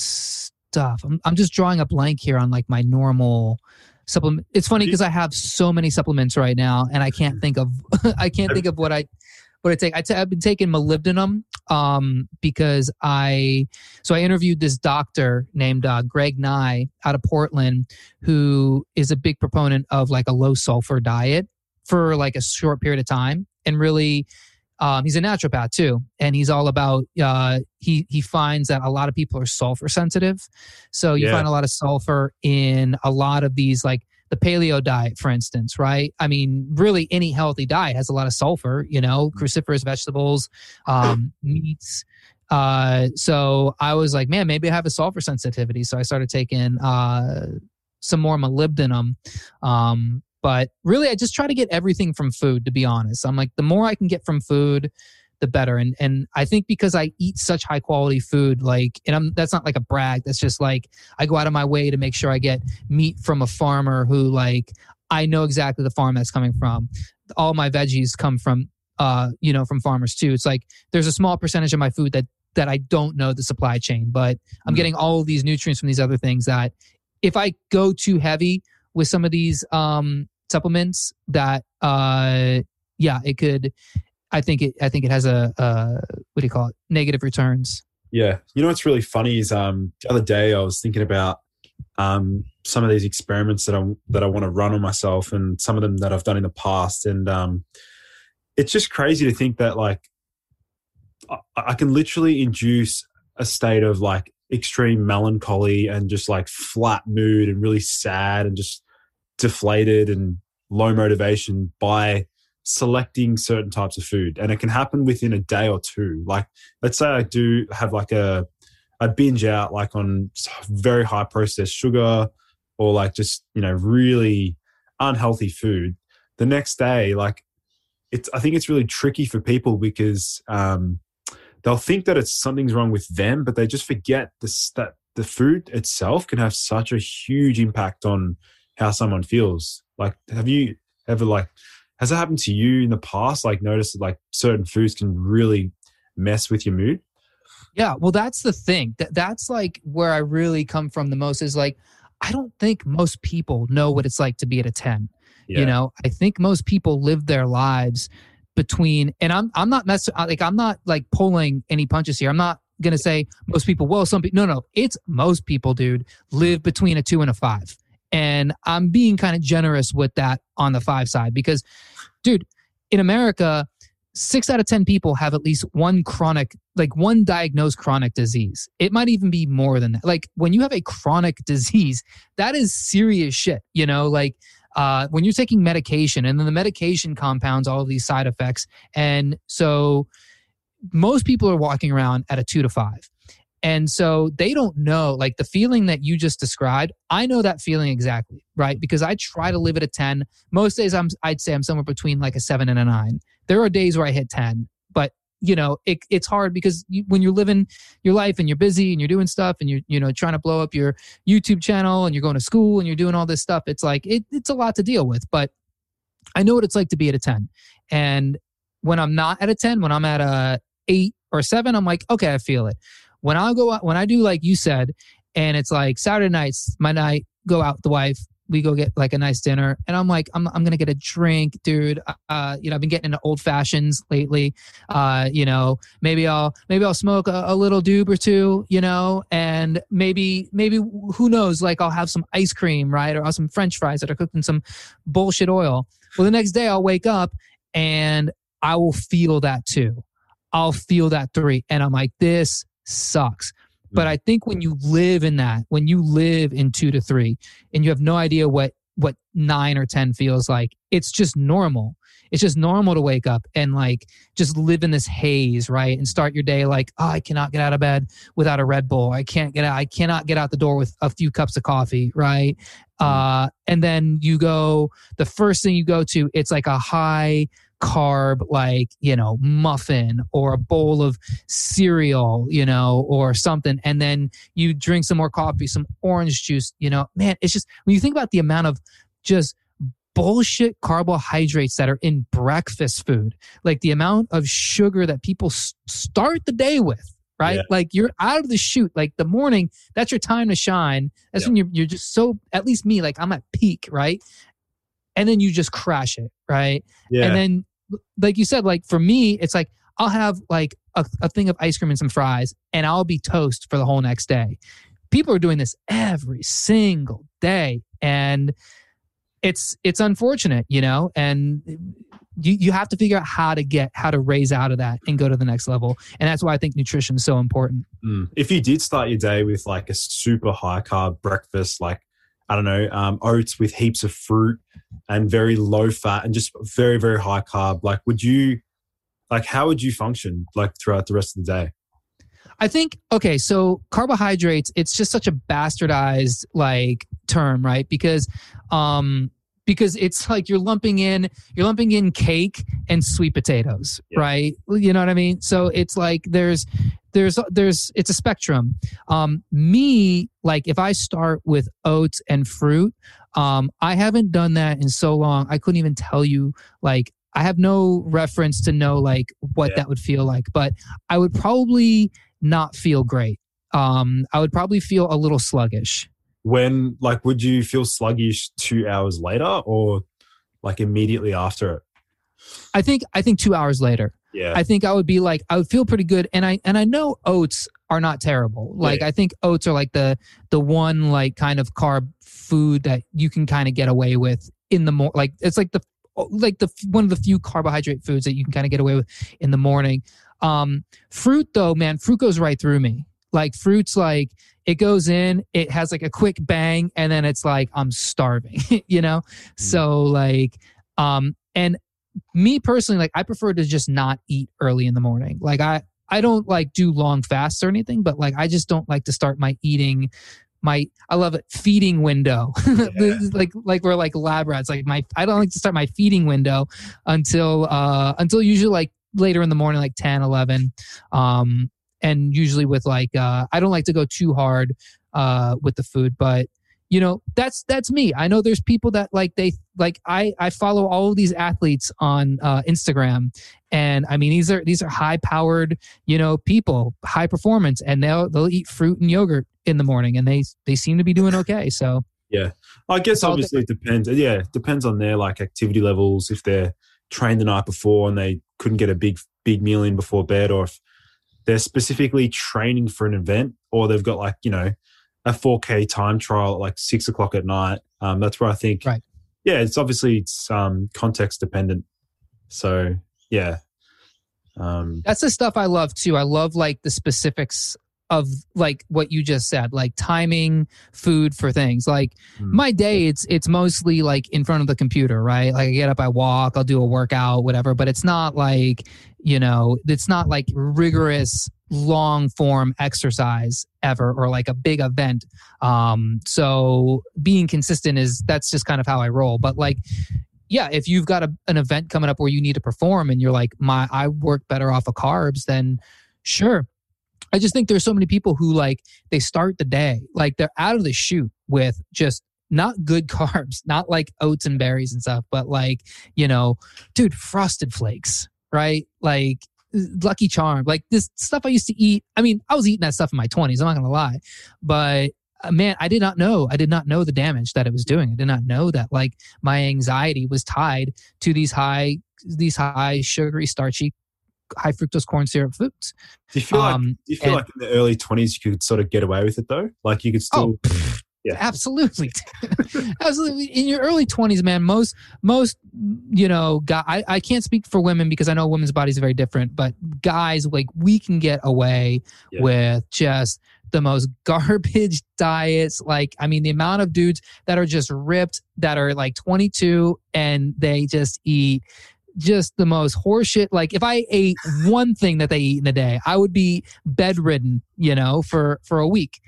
stuff. I'm I'm just drawing a blank here on like my normal supplement. It's funny because I have so many supplements right now, and I can't think of I can't think of what I what I take. I t- I've been taking molybdenum um, because I so I interviewed this doctor named uh, Greg Nye out of Portland, who is a big proponent of like a low sulfur diet for like a short period of time, and really. Um, he's a naturopath too, and he's all about. Uh, he he finds that a lot of people are sulfur sensitive, so you yeah. find a lot of sulfur in a lot of these, like the paleo diet, for instance, right? I mean, really, any healthy diet has a lot of sulfur. You know, cruciferous vegetables, um, meats. Uh, so I was like, man, maybe I have a sulfur sensitivity. So I started taking uh, some more molybdenum. Um, But really, I just try to get everything from food, to be honest. I'm like, the more I can get from food, the better. And and I think because I eat such high quality food, like, and I'm that's not like a brag. That's just like, I go out of my way to make sure I get meat from a farmer who, like, I know exactly the farm that's coming from. All my veggies come from, uh, you know, from farmers too. It's like, there's a small percentage of my food that that I don't know the supply chain, but I'm getting all of these nutrients from these other things that if I go too heavy with some of these um, supplements that, uh, yeah, it could, I think it, I think it has a, uh, what do you call it? Negative returns. Yeah. You know, what's really funny is, um, the other day I was thinking about, um, some of these experiments that I, that I want to run on myself, and some of them that I've done in the past. And, um, it's just crazy to think that, like, I, I can literally induce a state of like extreme melancholy and just like flat mood and really sad and just deflated and low motivation by selecting certain types of food. And it can happen within a day or two. Like, let's say I do have like a, I binge out like on very high processed sugar or like just, you know, really unhealthy food. The next day, like it's, I think it's really tricky for people because um, they'll think that it's something's wrong with them, but they just forget this, that the food itself can have such a huge impact on how someone feels. Like, have you ever like, has that happened to you in the past? Like, noticed that like certain foods can really mess with your mood? Yeah, well, that's the thing. That that's like where I really come from the most is like, I don't think most people know what it's like to be at a ten. Yeah. You know, I think most people live their lives between, and I'm I'm not messing like I'm not like pulling any punches here. I'm not gonna say most people. Well, some people. No, no, it's most people, dude, live between a two and a five. And I'm being kind of generous with that on the five side because, dude, in America, six out of ten people have at least one chronic, like one diagnosed chronic disease. It might even be more than that. Like when you have a chronic disease, that is serious shit. You know, like uh, when you're taking medication and then the medication compounds all of these side effects. And so most people are walking around at a two to five. And so they don't know, like the feeling that you just described, I know that feeling exactly, right? Because I try to live at a ten. Most days I'm, I'd say I'm somewhere between like a seven and a nine. There are days where I hit ten, but you know, it, it's hard because you, when you're living your life and you're busy and you're doing stuff and you're, you know, trying to blow up your YouTube channel and you're going to school and you're doing all this stuff, it's like, it, it's a lot to deal with, but I know what it's like to be at a ten. And when I'm not at a ten, when I'm at a eight or seven, I'm like, okay, I feel it. When I go out, when I do like you said, and it's like Saturday nights, my night, go out with the wife, we go get like a nice dinner, and I'm like, I'm I'm gonna get a drink, dude. Uh, you know, I've been getting into old fashions lately. Uh, you know, maybe I'll maybe I'll smoke a, a little doob or two, you know, and maybe maybe who knows, like I'll have some ice cream, right, or I'll have some French fries that are cooked in some bullshit oil. Well, the next day I'll wake up and I will feel that too. I'll feel that three, and I'm like, this sucks. But I think when you live in that, when you live in two to three and you have no idea what, what nine or ten feels like, it's just normal. It's just normal to wake up and like just live in this haze, right? And start your day like, oh, I cannot get out of bed without a Red Bull. I can't get out. I cannot get out the door with a few cups of coffee, right? Uh, and then you go, the first thing you go to, it's like a high carb, like, you know, muffin or a bowl of cereal, you know, or something. And then you drink some more coffee, some orange juice, you know, man, it's just, when you think about the amount of just bullshit carbohydrates that are in breakfast food, like the amount of sugar that people s- start the day with, right? Yeah. Like you're out of the chute, like the morning, that's your time to shine. That's yeah. when you're, you're just so, at least me, like I'm at peak, right? And then you just crash it, right? Yeah. And then, like you said, like for me, it's like I'll have like a, a thing of ice cream and some fries, and I'll be toast for the whole next day. People are doing this every single day, and it's it's unfortunate, you know. And you you have to figure out how to get how to raise out of that and go to the next level. And that's why I think nutrition is so important. Mm. If you did start your day with like a super high carb breakfast, like I don't know, um, oats with heaps of fruit and very low fat and just very, very high carb, like would you, like how would you function like throughout the rest of the day? I think, okay, so carbohydrates, it's just such a bastardized like term, right? Because, um, because it's like you're lumping in, you're lumping in cake and sweet potatoes, yeah. right? You know what I mean? So it's like there's, there's, there's, it's a spectrum. Um, me, like if I start with oats and fruit, um, I haven't done that in so long. I couldn't even tell you, like, I have no reference to know like what yeah. that would feel like, but I would probably not feel great. Um, I would probably feel a little sluggish. When, like, would you feel sluggish two hours later or like immediately after it? I think, I think two hours later. Yeah. I think I would be like, I would feel pretty good. And I, and I know oats are not terrible. Like, yeah. I think oats are like the, the one like kind of carb food that you can kind of get away with in the morning. Like, it's like the, like the, one of the few carbohydrate foods that you can kind of get away with in the morning. Um, fruit though, man, fruit goes right through me. Like fruit's like, it goes in, it has like a quick bang, and then it's like, I'm starving, you know? Mm. So like, um, and me personally, like I prefer to just not eat early in the morning. Like I, I don't like do long fasts or anything, but like, I just don't like to start my eating, my, I love it, feeding window. Yeah. like, like we're like lab rats. Like my, I don't like to start my feeding window until, uh, until usually like later in the morning, like ten, eleven. Um, and usually with like, uh, I don't like to go too hard, uh, with the food, but you know, that's, that's me. I know there's people that like, they like, I, I follow all of these athletes on, uh, Instagram. And I mean, these are, these are high powered, you know, people, high performance, and they'll, they'll eat fruit and yogurt in the morning, and they, they seem to be doing okay. So yeah, I guess obviously it depends. Yeah. It depends on their like activity levels. If they're trained the night before and they couldn't get a big, big meal in before bed, or if they're specifically training for an event, or they've got like, you know, a four K time trial at like six o'clock at night. Um, that's where I think, right. yeah, it's obviously it's um, context dependent. So yeah. Um, that's the stuff I love too. I love like the specifics of like what you just said, like timing food for things. Like mm. my day, it's it's mostly like in front of the computer, right? Like I get up, I walk, I'll do a workout, whatever. But it's not like, you know, it's not like rigorous long form exercise ever, or like a big event. Um, so being consistent is, that's just kind of how I roll. But like, yeah, if you've got a, an event coming up where you need to perform and you're like, my, I work better off of carbs, then sure. I just think there's so many people who like, they start the day, like they're out of the chute with just not good carbs, not like oats and berries and stuff, but like, you know, dude, Frosted Flakes, right? Like Lucky Charm, like this stuff I used to eat. I mean, I was eating that stuff in my twenties, I'm not going to lie, but uh, man, I did not know. I did not know the damage that it was doing. I did not know that like my anxiety was tied to these high, these high sugary, starchy, high fructose corn syrup foods. Do you feel Um, like do you feel and- like in the early twenties you could sort of get away with it though? Like you could still, Oh, pff, yeah, absolutely, absolutely. In your early twenties, man, most most you know, guy. I, I can't speak for women because I know women's bodies are very different. But guys, like we can get away Yeah. with just the most garbage diets. Like, I mean, the amount of dudes that are just ripped that are like twenty-two and they just eat just the most horseshit. Like if I ate one thing that they eat in a day, I would be bedridden, you know, for, for a week.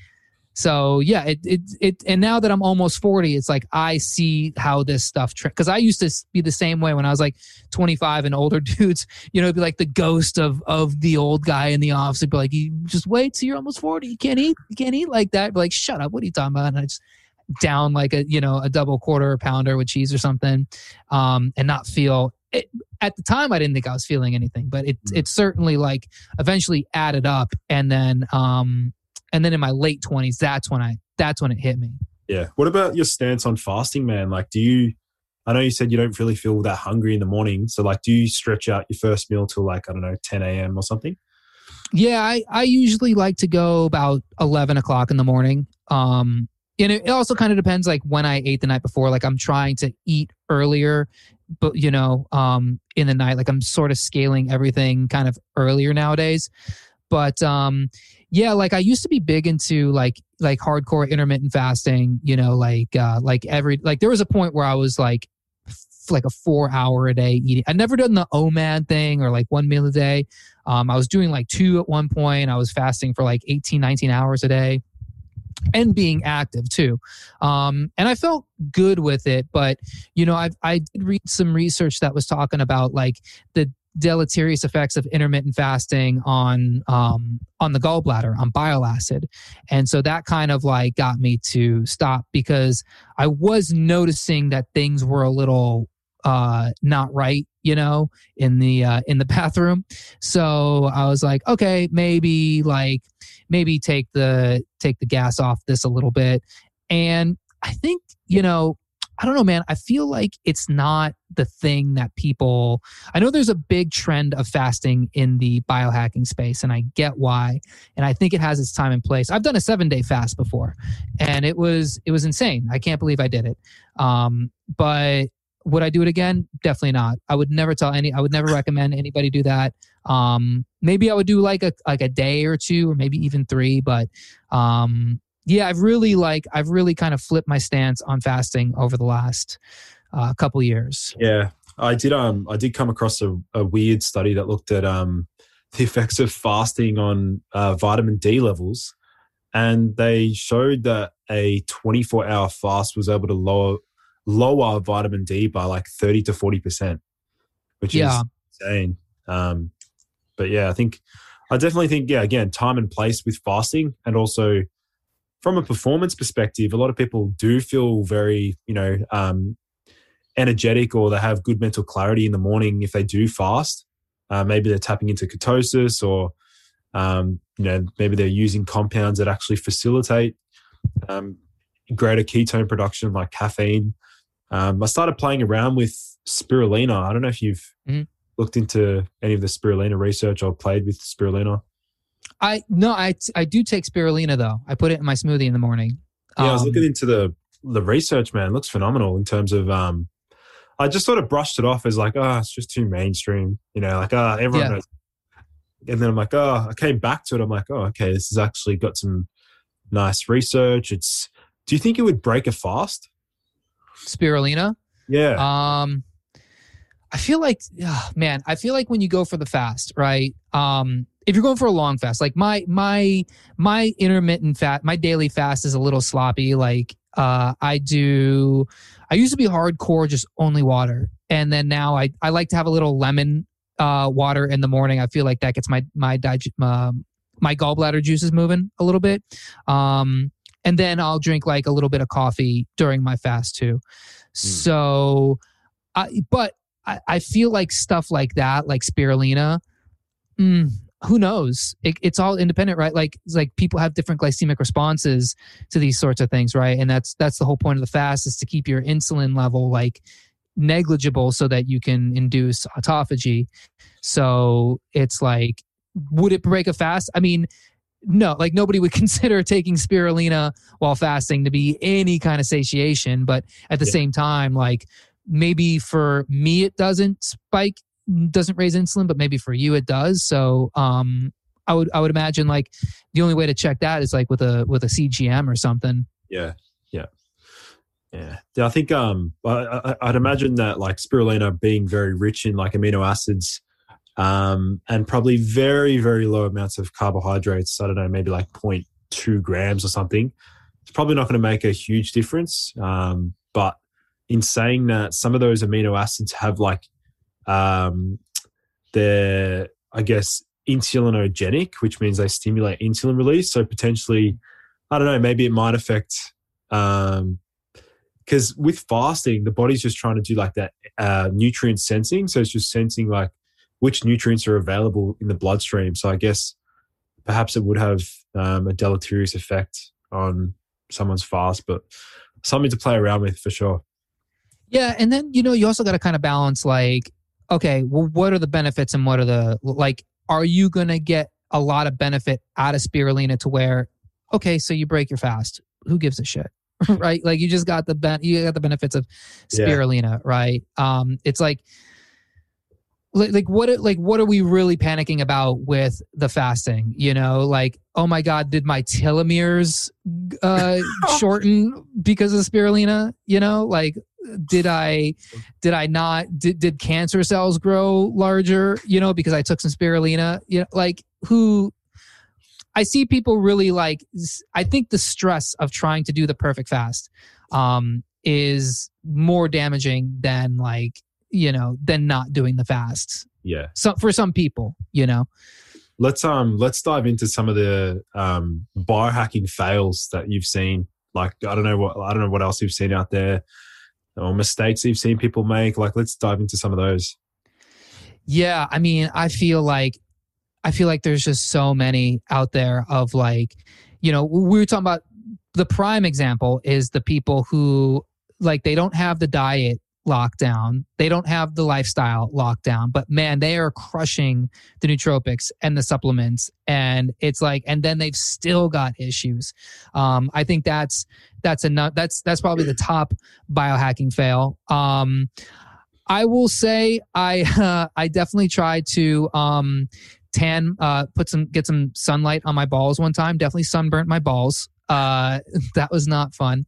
So yeah, it, it, it, and now that I'm almost forty, it's like, I see how this stuff, tra- cause I used to be the same way when I was like twenty-five and older dudes, you know, it'd be like the ghost of, of the old guy in the office. It'd be like, you just wait till you're almost forty. You can't eat, you can't eat like that. Be like, shut up. What are you talking about? And I just down like a, you know, a double quarter pounder with cheese or something. Um, and not feel it. At the time, I didn't think I was feeling anything, but it, Mm. it certainly like eventually added up. And then, um, and then in my late twenties, that's when I, that's when it hit me. yeah. What about your stance on fasting, man? Like, do you? I know you said you don't really feel that hungry in the morning, so like, do you stretch out your first meal till like I don't know ten a.m. or something? Yeah, I, I usually like to go about eleven o'clock in the morning. Um, and it, it also kind of depends like when I ate the night before. Like I'm trying to eat earlier, but you know, um, in the night, like I'm sort of scaling everything kind of earlier nowadays. But um, yeah, like I used to be big into like like hardcore intermittent fasting. You know, like uh, like every like there was a point where I was like f- like a four hour a day eating. I'd never done the O M A D thing or like one meal a day. Um, I was doing like two at one point. I was fasting for like eighteen, nineteen hours a day and being active too. Um, and I felt good with it. But, you know, I I did read some research that was talking about like the deleterious effects of intermittent fasting on um, on the gallbladder, on bile acid. And so that kind of like got me to stop because I was noticing that things were a little uh not right, you know, in the uh in the bathroom. So I was like, okay, maybe like maybe take the take the gas off this a little bit. And I think, you know, I don't know, man, I feel like it's not the thing that people, I know there's a big trend of fasting in the biohacking space and I get why. And I think it has its time and place. I've done a seven day fast before and it was, it was insane. I can't believe I did it. Um, but would I do it again? Definitely not. I would never tell any, I would never recommend anybody do that. Um, maybe I would do like a, like a day or two, or maybe even three, but, um, yeah, I've really like, I've really kind of flipped my stance on fasting over the last uh, couple years. Yeah, I did. Um, I did come across a, a weird study that looked at um the effects of fasting on uh, vitamin D levels, and they showed that a twenty-four hour fast was able to lower lower vitamin D by like thirty to forty percent, which Yeah. is insane. Um, but yeah, I think I definitely think yeah, again, time and place with fasting, and also from a performance perspective, a lot of people do feel very, you know, um, energetic, or they have good mental clarity in the morning if they do fast. Uh, maybe they're tapping into ketosis, or um, you know, maybe they're using compounds that actually facilitate um, greater ketone production, like caffeine. Um, I started playing around with spirulina. I don't know if you've mm-hmm. looked into any of the spirulina research or played with spirulina. I no, I I do take spirulina though. I put it in my smoothie in the morning. Yeah, I was Um, looking into the the research, man. It looks phenomenal in terms of. Um, I just sort of brushed it off as like, oh, it's just too mainstream, you know, like, ah, oh, everyone Yeah. knows. And then I'm like, oh, I came back to it. I'm like, oh, okay, this has actually got some nice research. It's. Do you think it would break a fast? spirulina. Yeah. Um, I feel like, ugh, man, I feel like when you go for the fast, right? Um, if you're going for a long fast, like my my my intermittent fast, my daily fast is a little sloppy. Like uh, I do, I used to be hardcore, just only water, and then now I I like to have a little lemon uh, water in the morning. I feel like that gets my my dig- uh, my gallbladder juices moving a little bit. Um, and then I'll drink like a little bit of coffee during my fast too. So, I, but I, I feel like stuff like that, like spirulina, mm, who knows? It, it's all independent, right? Like, it's like people have different glycemic responses to these sorts of things, right? And that's that's the whole point of the fast, is to keep your insulin level like negligible so that you can induce autophagy. So it's like, would it break a fast? I mean, no, like nobody would consider taking spirulina while fasting to be any kind of satiation. But at the yeah. same time, like maybe for me, it doesn't spike, doesn't raise insulin, but maybe for you it does. So um, I would I would imagine like the only way to check that is like with a with a C G M or something. Yeah, yeah, yeah. yeah I think um I, I, I'd imagine that like spirulina being very rich in like amino acids, um, and probably very very low amounts of carbohydrates. I don't know, maybe like zero point two grams or something. It's probably not going to make a huge difference. Um, but in saying that, some of those amino acids have like Um, they're, I guess, insulinogenic, which means they stimulate insulin release. So potentially, I don't know, maybe it might affect, um, because with fasting, the body's just trying to do like that uh, nutrient sensing. So it's just sensing like which nutrients are available in the bloodstream. So I guess perhaps it would have um, a deleterious effect on someone's fast, but something to play around with for sure. Yeah. And then, you know, you also got to kind of balance like, okay, well, what are the benefits and what are the, like, are you going to get a lot of benefit out of spirulina to where, okay, so you break your fast. Who gives a shit? Right? Like you just got the ben- you got the benefits of spirulina, yeah. right? Um, it's like, like, like what, like, what are we really panicking about with the fasting? You know, like, oh my God, did my telomeres uh, shorten because of spirulina? You know, like, did I, did I not, did, did cancer cells grow larger, you know, because I took some spirulina, you know, like who, I see people really like, I think the stress of trying to do the perfect fast um, is more damaging than like, you know, than not doing the fast. Yeah. So for some people, you know, let's, um, let's dive into some of the um, biohacking fails that you've seen. Like, I don't know what, I don't know what else you've seen out there. Or mistakes you've seen people make. Like, let's dive into some of those. Yeah, I mean, I feel like I feel like there's just so many out there of like, you know, we were talking about the prime example is the people who like they don't have the diet lockdown, they don't have the lifestyle lockdown, but man, they are crushing the nootropics and the supplements, and it's like, and then they've still got issues. Um, I think that's that's enough. That's that's probably the top biohacking fail. Um, I will say I uh, I definitely tried to um, tan, uh, put some get some sunlight on my balls one time. Definitely sunburnt my balls. Uh, that was not fun.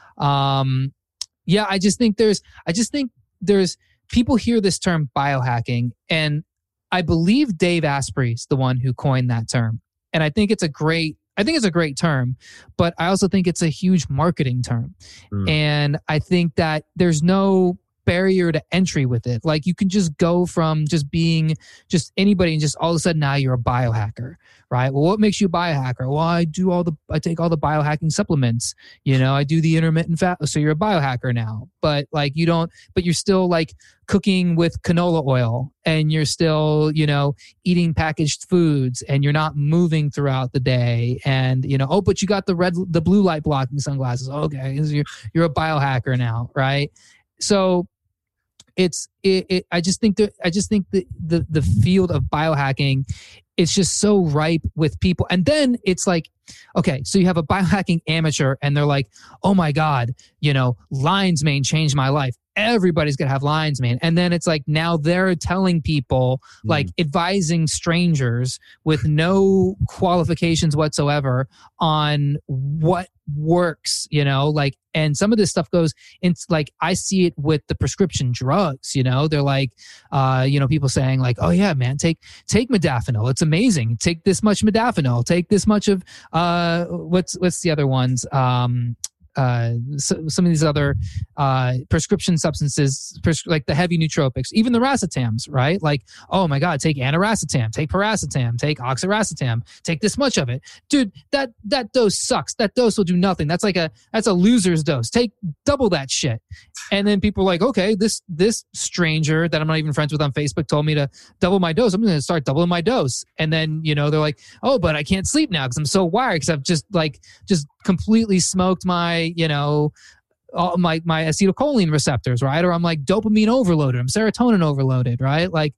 Um, Yeah, I just think there's, I just think there's, people hear this term biohacking, and I believe Dave Asprey's the one who coined that term. And I think it's a great, I think it's a great term, but I also think it's a huge marketing term. Mm. And I think that there's no barrier to entry with it. Like you can just go from just being just anybody and just all of a sudden now you're a biohacker, right? Well, what makes you a biohacker? Well, I do all the, I take all the biohacking supplements, you know, I do the intermittent fat. So you're a biohacker now, but like you don't, but you're still like cooking with canola oil, and you're still, you know, eating packaged foods, and you're not moving throughout the day. And, you know, oh, but you got the red, the blue light blocking sunglasses. Okay. You're, you're a biohacker now. Right. So it's, it, it, I just think that, I just think that the, the field of biohacking, it's just so ripe with people. And then it's like, okay, so you have a biohacking amateur and they're like, oh my God, you know, lion's mane changed my life. Everybody's going to have lion's mane. And then it's like, now they're telling people, mm. like advising strangers with no qualifications whatsoever on what works, you know, like, and some of this stuff goes, it's like, I see it with the prescription drugs, you know, they're like, uh, you know, people saying like, oh yeah, man, take, take modafinil. It's amazing. Take this much modafinil, take this much of, uh, what's, what's the other ones? Um, uh, so, some of these other uh, prescription substances, pres- like the heavy nootropics, even the racetams, right? Like, oh my God, take aniracetam, take paracetam, take oxiracetam, take this much of it, dude. That that dose sucks. That dose will do nothing. That's like a that's a loser's dose. Take double that shit. And then people are like, okay, this this stranger that I'm not even friends with on Facebook told me to double my dose. I'm going to start doubling my dose. And then you know they're like, oh, but I can't sleep now because I'm so wired because I've just like just completely smoked my, you know, all my, my acetylcholine receptors, right? Or I'm like dopamine overloaded. I'm serotonin overloaded, right? Like,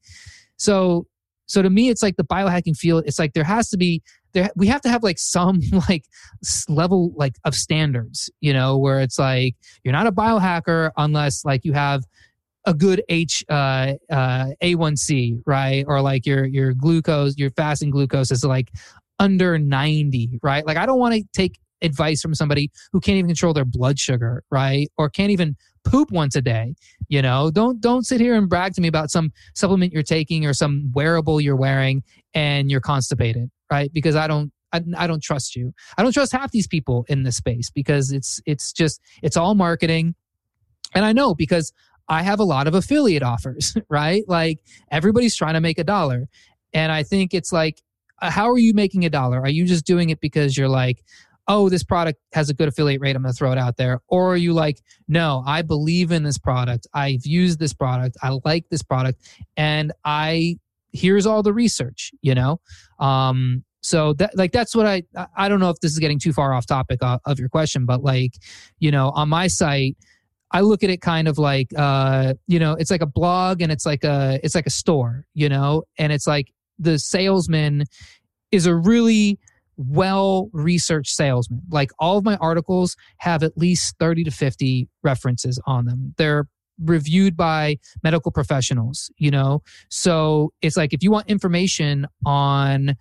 so, so to me, it's like the biohacking field. It's like, there has to be, there, we have to have like some like level like of standards, you know, where it's like, you're not a biohacker unless like you have a good H, uh, uh, A one C, right? Or like your, your glucose, your fasting glucose is like under ninety, right? Like I don't want to take advice from somebody who can't even control their blood sugar, right? Or can't even poop once a day. You know, don't don't sit here and brag to me about some supplement you're taking or some wearable you're wearing and you're constipated, right? Because I don't I, I don't trust you. I don't trust half these people in this space because it's it's just it's all marketing. And I know because I have a lot of affiliate offers, right? Like everybody's trying to make a dollar. And I think it's like, how are you making a dollar? Are you just doing it because you're like, oh, this product has a good affiliate rate, I'm going to throw it out there? Or are you like, no, I believe in this product. I've used this product. I like this product. And I, here's all the research, you know? Um, so that, like, that's what I, I don't know if this is getting too far off topic of, of your question, but like, you know, on my site, I look at it kind of like, uh, you know, it's like a blog and it's like a, it's like a store, you know? And it's like the salesman is a really well-researched salesman. Like all of my articles have at least thirty to fifty references on them. They're reviewed by medical professionals, you know? So it's like, if you want information on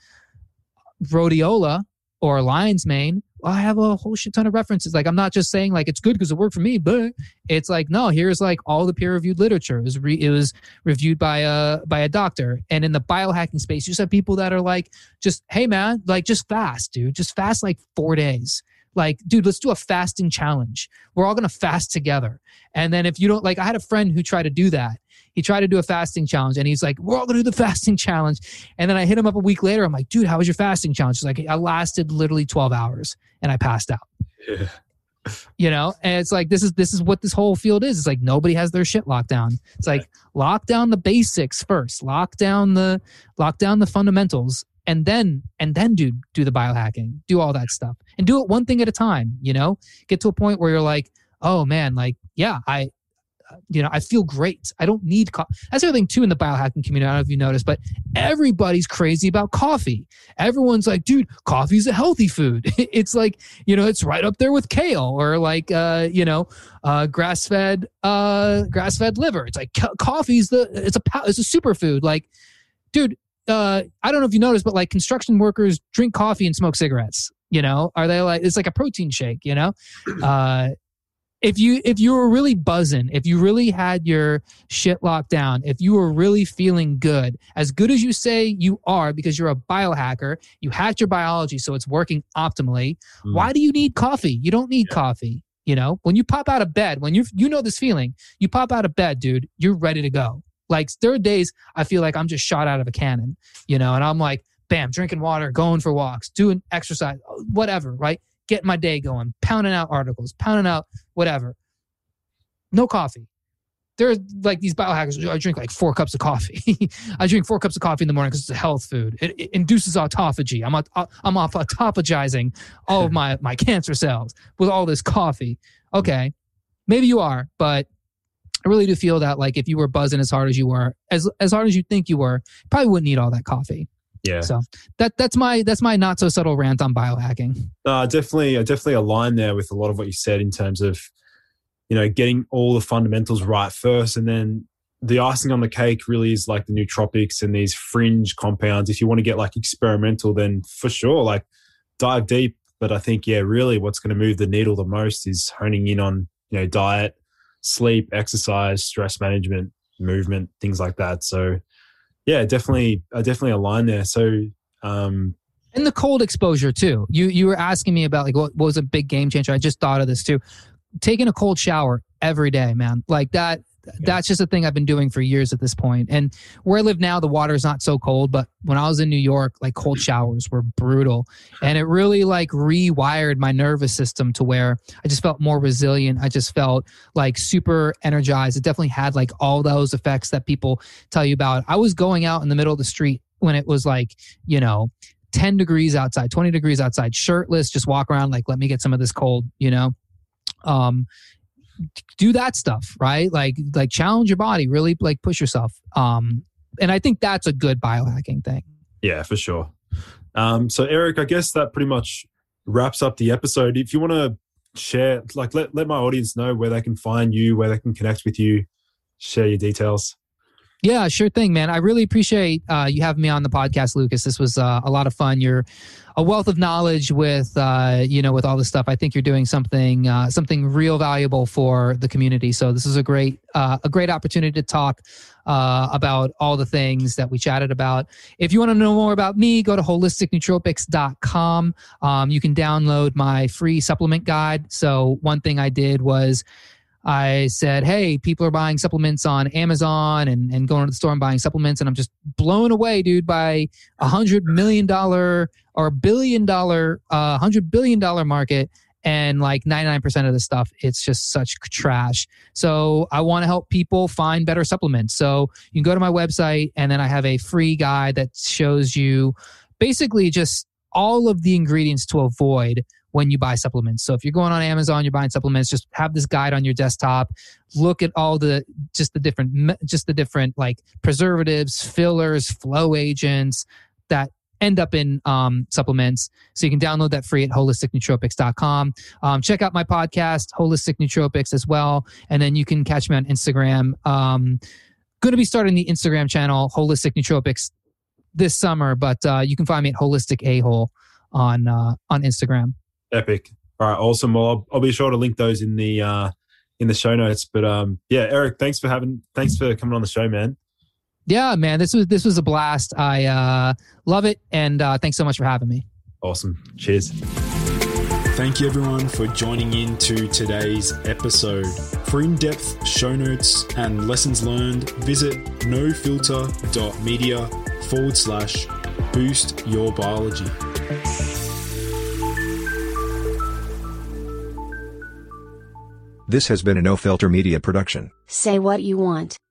rhodiola or lion's mane, well, I have a whole shit ton of references. Like, I'm not just saying like, it's good because it worked for me, but it's like, no, here's like all the peer-reviewed literature. It was, re- it was reviewed by a, by a doctor. And in the biohacking space, you just have people that are like, just, hey man, like just fast, dude, just fast like four days. Like, dude, let's do a fasting challenge. We're all going to fast together. And then if you don't, like, I had a friend who tried to do that. He tried to do a fasting challenge and he's like, we're all going to do the fasting challenge. And then I hit him up a week later. I'm like, dude, how was your fasting challenge? He's like, I lasted literally twelve hours and I passed out. Yeah. You know, and it's like, this is, this is what this whole field is. It's like, nobody has their shit locked down. It's like, lock down the basics first, lock down the, lock down the fundamentals. And then, and then do, do the biohacking, do all that stuff and do it one thing at a time, you know, get to a point where you're like, oh man, like, yeah, I, you know, I feel great. I don't need coffee. That's the other thing too in the biohacking community. I don't know if you noticed, but everybody's crazy about coffee. Everyone's like, dude, coffee's a healthy food. It's like, you know, it's right up there with kale or like, uh, you know, uh, grass-fed, uh, grass-fed liver. It's like co- coffee's the, it's a, it's a superfood. Like, dude, uh, I don't know if you noticed, but like construction workers drink coffee and smoke cigarettes, you know, are they like, it's like a protein shake, you know? Uh, if you, if you were really buzzing, if you really had your shit locked down, if you were really feeling good, as good as you say you are, because you're a biohacker, you hacked your biology, so it's working optimally. Mm. Why do you need coffee? You don't need yeah. coffee. You know, when you pop out of bed, when you you know this feeling, you pop out of bed, dude, you're ready to go. Like there are days I feel like I'm just shot out of a cannon, you know, and I'm like, bam, drinking water, going for walks, doing exercise, whatever, right? Getting my day going, pounding out articles, pounding out whatever. No coffee. There's like these biohackers, I drink like four cups of coffee. I drink four cups of coffee in the morning because it's a health food. It, it induces autophagy. I'm I'm off autophagizing all of my, my cancer cells with all this coffee. Okay, maybe you are, but I really do feel that like if you were buzzing as hard as you were, as as hard as you think you were, you probably wouldn't need all that coffee. Yeah. So that that's my that's my not so subtle rant on biohacking. Uh, definitely, I definitely align there with a lot of what you said in terms of, you know, getting all the fundamentals right first, and then the icing on the cake really is like the nootropics and these fringe compounds. If you want to get like experimental, then for sure, like dive deep. But I think, yeah, really what's going to move the needle the most is honing in on, you know, diet, sleep, exercise, stress management, movement, things like that. So yeah, definitely, I definitely align there. So um, And the cold exposure too. You you were asking me about like what, what was a big game changer. I just thought of this too. Taking a cold shower every day, man. Like that. That's just a thing I've been doing for years at this point. And where I live now, the water's not so cold, but when I was in New York, like cold showers were brutal. And it really like rewired my nervous system to where I just felt more resilient. I just felt like super energized. It definitely had like all those effects that people tell you about. I was going out in the middle of the street when it was like, you know, ten degrees outside, twenty degrees outside, shirtless, just walk around like, let me get some of this cold, you know? Um, do that stuff, right? Like, like challenge your body, really like push yourself. Um, and I think that's a good biohacking thing. Yeah, for sure. Um, so Eric, I guess that pretty much wraps up the episode. If you want to share, like let, let my audience know where they can find you, where they can connect with you, share your details. Yeah, sure thing, man. I really appreciate uh, you having me on the podcast, Lucas. This was uh, a lot of fun. You're a wealth of knowledge with, uh, you know, with all this stuff. I think you're doing something, uh, something real valuable for the community. So this is a great, uh, a great opportunity to talk uh, about all the things that we chatted about. If you want to know more about me, go to holistic nootropics dot com. Um, you can download my free supplement guide. So one thing I did was I said, hey, people are buying supplements on Amazon and, and going to the store and buying supplements. And I'm just blown away, dude, by a hundred million dollar or billion dollar, uh, hundred billion dollar market. And like ninety-nine percent of the stuff, it's just such trash. So I want to help people find better supplements. So you can go to my website and then I have a free guide that shows you basically just all of the ingredients to avoid when you buy supplements. So if you're going on Amazon, you're buying supplements, just have this guide on your desktop. Look at all the, just the different, just the different like preservatives, fillers, flow agents that end up in um, supplements. So you can download that free at holistic nootropics dot com. Um, check out my podcast, Holistic Nootropics, as well. And then you can catch me on Instagram. Um, going to be starting the Instagram channel, Holistic Nootropics, this summer, but uh, you can find me at Holistic A-Hole on, uh, on Instagram. Epic. All right, awesome. Well, I'll, I'll be sure to link those in the uh, in the show notes. But um, yeah, Eric, thanks for having, thanks for coming on the show, man. Yeah, man, this was this was a blast. I uh, love it, and uh, thanks so much for having me. Awesome. Cheers. Thank you, everyone, for joining in to today's episode. For in-depth show notes and lessons learned, visit nofilter.media forward slash boost your biology. This has been a No Filter Media production. Say what you want.